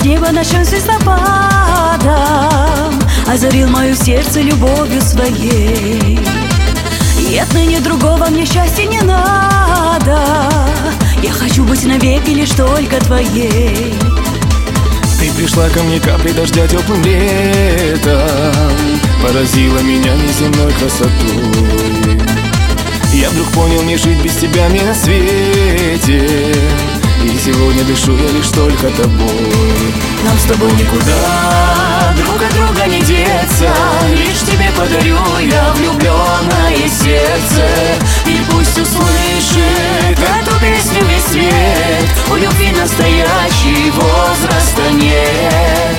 неба ночным звездопадом озарил мое сердце любовью своей. И отныне другого мне счастья не надо. Я хочу быть навеки лишь только твоей. Ты пришла ко мне каплей дождя теплым летом, поразила меня неземной красотой. Я вдруг понял, не жить без тебя мне на свете, и сегодня дышу я лишь только тобой. Нам с тобой никуда друг от друга не деться, лишь тебе подарю я влюбленное сердце. И пусть услышит эту песню весь свет, у любви настоящий возраста нет.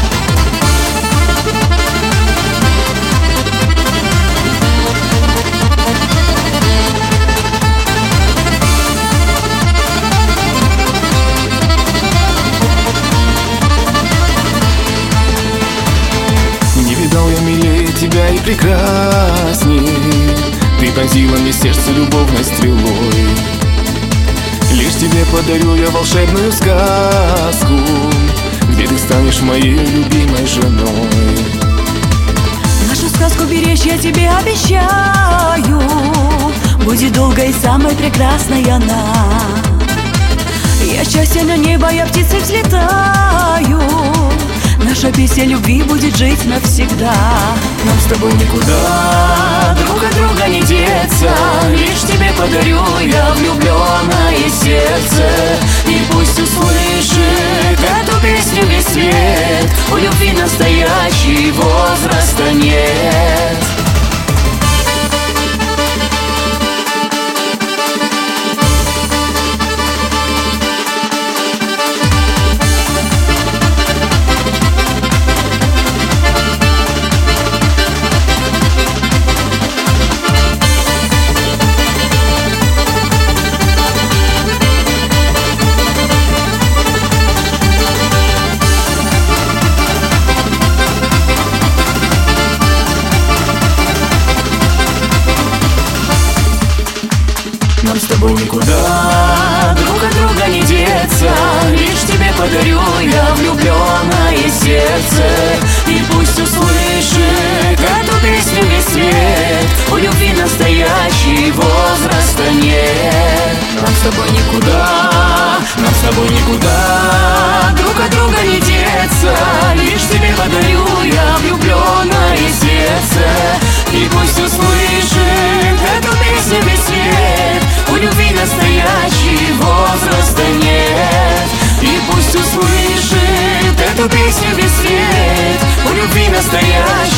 Тебя и прекрасней, ты пронзила мне сердце любовной стрелой. Лишь тебе подарю я волшебную сказку, где ты станешь моей любимой женой. Нашу сказку беречь я тебе обещаю, будет долгой и самой прекрасной она. Я счастье на небо, я птицей взлетаю, наша песня любви будет жить навсегда. Нам с тобой никуда друг от друга не деться, лишь тебе подарю я влюбленное сердце. И пусть услышит эту песню весь свет, у любви настоящий возраста нет. Нам с тобой никуда друг от друга не деться, лишь тебе подарю я влюбленное сердце. И пусть услышит эту песню весь свет, у любви настоящий возраста нет. Нам с тобой никуда, нам с тобой никуда друг от друга не деться, лишь тебе подарю я влюбленное сердце. И пусть услышит эту песню весь свет, у любви настоящий возраста нет. И пусть услышит эту песню весь свет, у любви настоящий